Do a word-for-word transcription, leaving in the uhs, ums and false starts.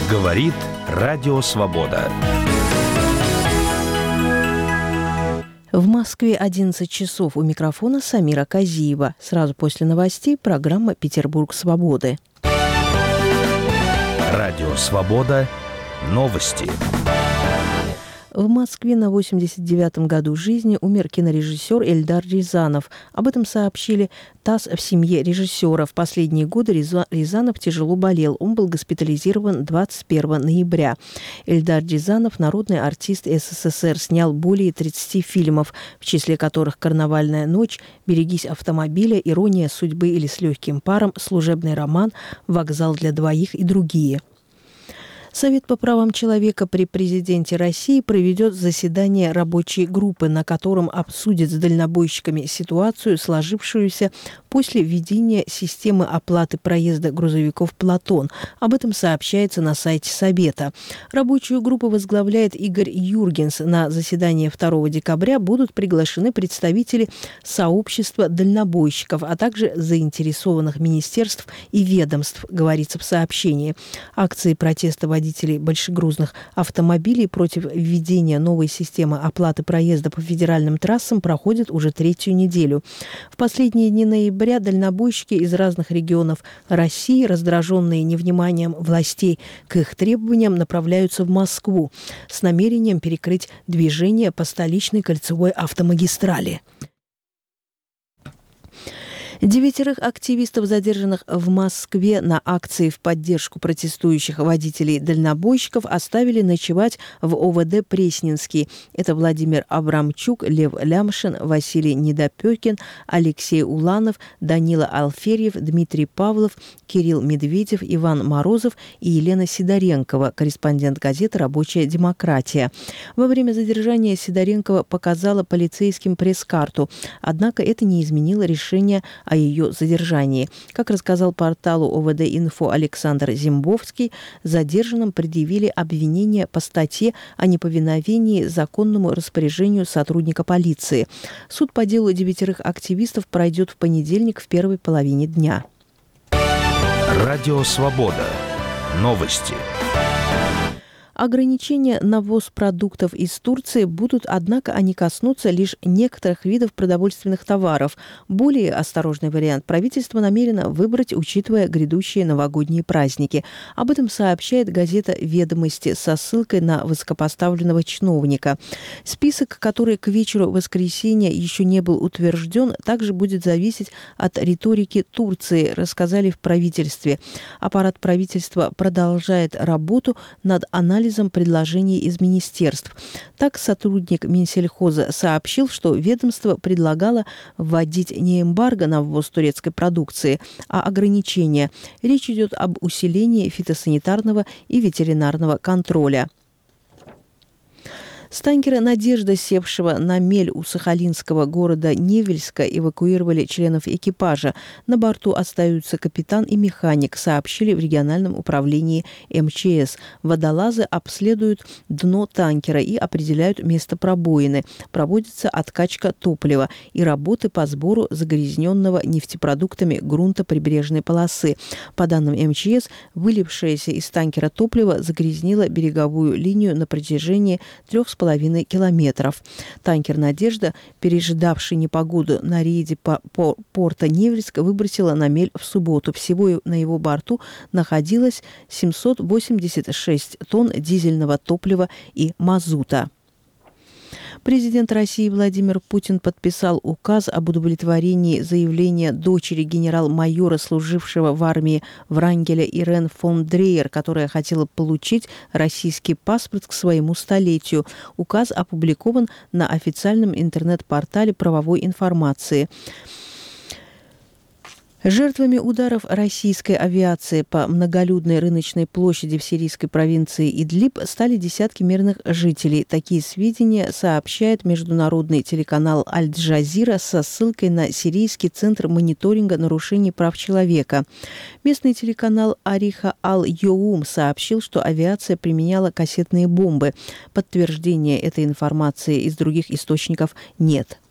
Говорит Радио Свобода. В Москве одиннадцать часов. У микрофона Самира Казиева. Сразу после новостей программа «Петербург свободы». Радио Свобода. Новости. В Москве на восемьдесят девятом году жизни умер кинорежиссер Эльдар Рязанов. Об этом сообщили ТАСС в семье режиссера. В последние годы Рязанов тяжело болел. Он был госпитализирован двадцать первого ноября. Эльдар Рязанов, народный артист СССР, снял более тридцати фильмов, в числе которых «Карнавальная ночь», «Берегись автомобиля», «Ирония судьбы» или «С легким паром», «Служебный роман», «Вокзал для двоих» и другие. Совет по правам человека при президенте России проведет заседание рабочей группы, на котором обсудит с дальнобойщиками ситуацию, сложившуюся после введения системы оплаты проезда грузовиков «Платон». Об этом сообщается на сайте Совета. Рабочую группу возглавляет Игорь Юргенс. На заседание второго декабря будут приглашены представители сообщества дальнобойщиков, а также заинтересованных министерств и ведомств, говорится в сообщении. Акции протеста водителей водителей большегрузных автомобилей против введения новой системы оплаты проезда по федеральным трассам проходят уже третью неделю. В последние дни ноября дальнобойщики из разных регионов России, раздраженные невниманием властей к их требованиям, направляются в Москву с намерением перекрыть движение по столичной кольцевой автомагистрали. Девятерых активистов, задержанных в Москве на акции в поддержку протестующих водителей-дальнобойщиков, оставили ночевать в ОВД Пресненский. Это Владимир Абрамчук, Лев Лямшин, Василий Недопекин, Алексей Уланов, Данила Алферьев, Дмитрий Павлов, Кирилл Медведев, Иван Морозов и Елена Сидоренкова, корреспондент газеты «Рабочая демократия». Во время задержания Сидоренкова показала полицейским пресс-карту, однако это не изменило решение о ее задержании. Как рассказал порталу ОВД-Инфо Александр Зимбовский, задержанным предъявили обвинение по статье о неповиновении законному распоряжению сотрудника полиции. Суд по делу девятерых активистов пройдет в понедельник в первой половине дня. Радио Свобода. Новости. Ограничения на ввоз продуктов из Турции будут, однако, они коснутся лишь некоторых видов продовольственных товаров. Более осторожный вариант правительство намерено выбрать, учитывая грядущие новогодние праздники. Об этом сообщает газета «Ведомости» со ссылкой на высокопоставленного чиновника. Список, который к вечеру воскресенья еще не был утвержден, также будет зависеть от риторики Турции, рассказали в правительстве. Аппарат правительства продолжает работу над анализом предложений из министерств. Так, сотрудник Минсельхоза сообщил, что ведомство предлагало вводить не эмбарго на ввоз турецкой продукции, а ограничения. Речь идет об усилении фитосанитарного и ветеринарного контроля. С танкера «Надежда», севшего на мель у сахалинского города Невельска, эвакуировали членов экипажа. На борту остаются капитан и механик, сообщили в региональном управлении эм че эс. Водолазы обследуют дно танкера и определяют место пробоины. Проводится откачка топлива и работы по сбору загрязненного нефтепродуктами грунта прибрежной полосы. По данным эм че эс, вылившееся из танкера топливо загрязнило береговую линию на протяжении трех с половиной километров. Танкер «Надежда», пережидавший непогоду на рейде по, по порта Невельска, выбросила на мель в субботу. Всего на его борту находилось семьсот восемьдесят шесть тонн дизельного топлива и мазута. Президент России Владимир Путин подписал указ об удовлетворении заявления дочери генерал-майора, служившего в армии Врангеля Ирен фон Дрейер, которая хотела получить российский паспорт к своему столетию. Указ опубликован на официальном интернет-портале правовой информации. Жертвами ударов российской авиации по многолюдной рыночной площади в сирийской провинции Идлиб стали десятки мирных жителей. Такие сведения сообщает международный телеканал Аль-Джазира со ссылкой на Сирийский центр мониторинга нарушений прав человека. Местный телеканал Ариха Ал-Йоум сообщил, что авиация применяла кассетные бомбы. Подтверждения этой информации из других источников нет.